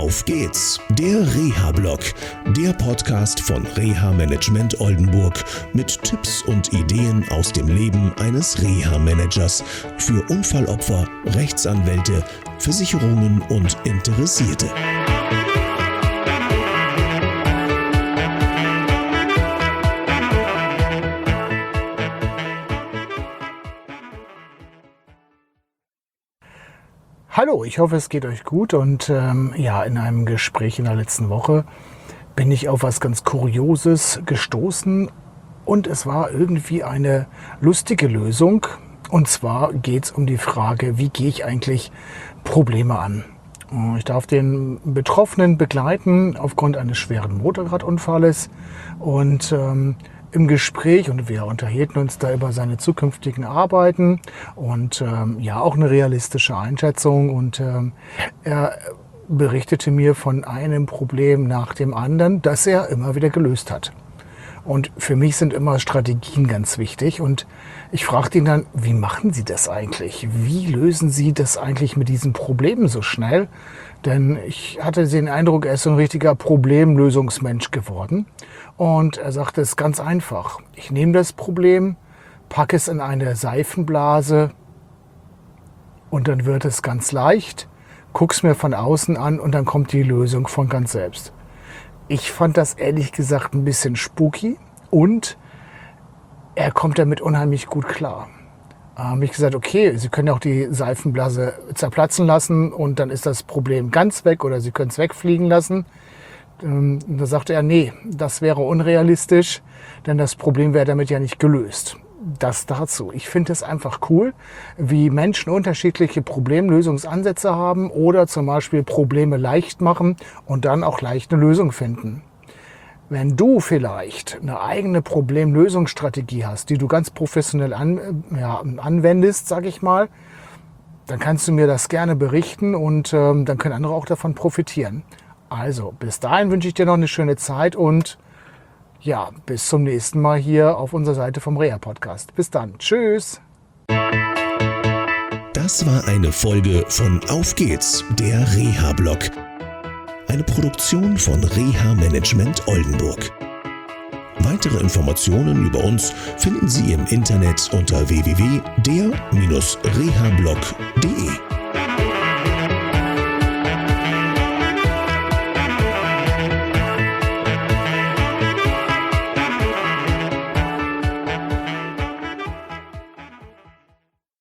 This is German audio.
Auf geht's, der Reha-Blog, der Podcast von Reha-Management Oldenburg mit Tipps und Ideen aus dem Leben eines Reha-Managers für Unfallopfer, Rechtsanwälte, Versicherungen und Interessierte. Hallo, ich hoffe, es geht euch gut und in einem Gespräch in der letzten Woche bin ich auf was ganz Kurioses gestoßen und es war irgendwie eine lustige Lösung. Und zwar geht es um die Frage, wie gehe ich eigentlich Probleme an? Ich darf den Betroffenen begleiten aufgrund eines schweren Motorradunfalles und im Gespräch, und wir unterhielten uns da über seine zukünftigen Arbeiten und auch eine realistische Einschätzung, und er berichtete mir von einem Problem nach dem anderen, das er immer wieder gelöst hat. Und für mich sind immer Strategien ganz wichtig, und ich fragte ihn dann, wie machen Sie das eigentlich? Wie lösen Sie das eigentlich mit diesen Problemen so schnell? Denn ich hatte den Eindruck, er ist so ein richtiger Problemlösungsmensch geworden. Und er sagte, es ist ganz einfach. Ich nehme das Problem, packe es in eine Seifenblase und dann wird es ganz leicht, gucke es mir von außen an und dann kommt die Lösung von ganz selbst. Ich fand das ehrlich gesagt ein bisschen spooky und er kommt damit unheimlich gut klar. Habe ich gesagt, okay, Sie können auch die Seifenblase zerplatzen lassen und dann ist das Problem ganz weg, oder Sie können es wegfliegen lassen. Da sagte er, nee, das wäre unrealistisch, denn das Problem wäre damit ja nicht gelöst. Das dazu. Ich finde es einfach cool, wie Menschen unterschiedliche Problemlösungsansätze haben oder zum Beispiel Probleme leicht machen und dann auch leicht eine Lösung finden. Wenn du vielleicht eine eigene Problemlösungsstrategie hast, die du ganz professionell anwendest, sag ich mal, dann kannst du mir das gerne berichten und dann können andere auch davon profitieren. Also, bis dahin wünsche ich dir noch eine schöne Zeit und ja, bis zum nächsten Mal hier auf unserer Seite vom Reha-Podcast. Bis dann. Tschüss. Das war eine Folge von Auf geht's, der Reha-Blog. Eine Produktion von Reha-Management Oldenburg. Weitere Informationen über uns finden Sie im Internet unter www.der-rehablog.de.